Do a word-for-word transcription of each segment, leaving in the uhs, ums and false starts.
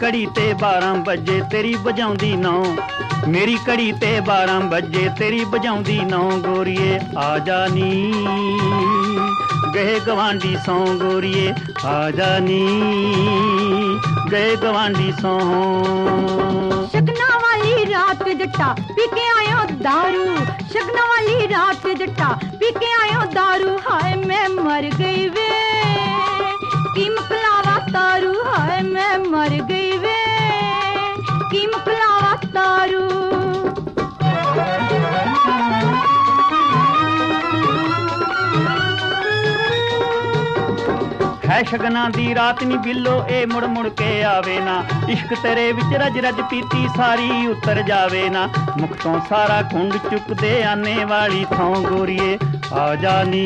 घड़ी ते बारह बजे तेरी बजाउंदी नौ, मेरी घड़ी ते बारह बजे तेरी बजाउंदी नौ। गोरिए आ जानी गए गवांडी सौ, गोरिए आ जानी गए गवांडी सौ। शगना वाली रात जट्टा पी के आयो दारू, शगना वाली रात जट्टा पी के आयो दारू। हाय मैं मर गई वे की मुकलावा तारू, हाय मैं मर गई वे की मुकलावा तारू। है शगना दी रात नी बिल्लो ए मुड़ मुड़ के आवे ना, इश्क तेरे विच रज रज पीती सारी उतर जावे ना। मुख तो सारा खुंड चुकदे आने वाली थों, गोरिए आ जानी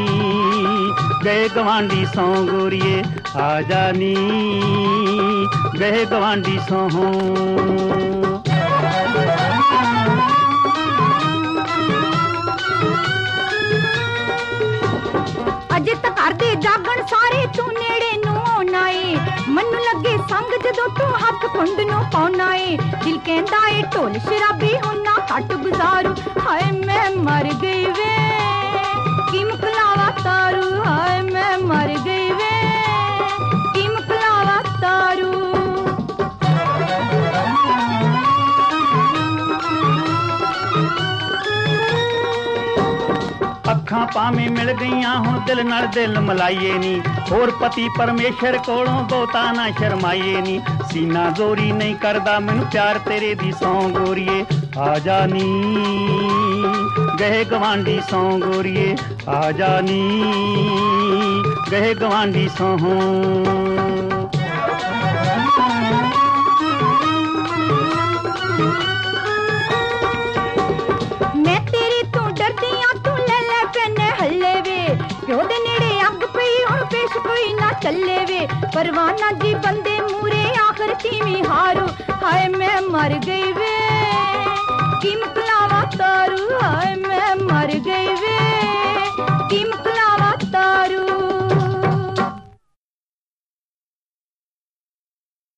गए गवांडी सौ, गोरिए आ जानी गए गवांडी सौ। अजे तक घर दे जागण सारे तू नेड़े नू आना ए, मनु लगे संग जदों तू हथ कुंड नू पाउना ए। दिल कहंदा ए ढोल शराबी होना घट गुजारू, हाय मैं मर गई वे की मुकलावा तारू, हाय मैं मर गई वे की मुकलावा तारू। अखां पावें मिल गईयां हुण दिल नाल दिल मलाइए नी, होर पति परमेश्वर कोलों बहुता ना शर्माइए नी। सीना जोरी नहीं करदा मैनू प्यार तेरे दी सौ, गोरिए आ जानी गए गवांडी सौ, गोरिए आ जानी गए गवांडी सौ। मैं तेरे तो डरदी आ तू ले ले पैने हल्ले वे, प्यो दे नेड़े अग पई हुण पेश कोई ना चले वे। परवाना जी बंदे मूरे आखिर तीवी हारू, हाय मैं मर गई वे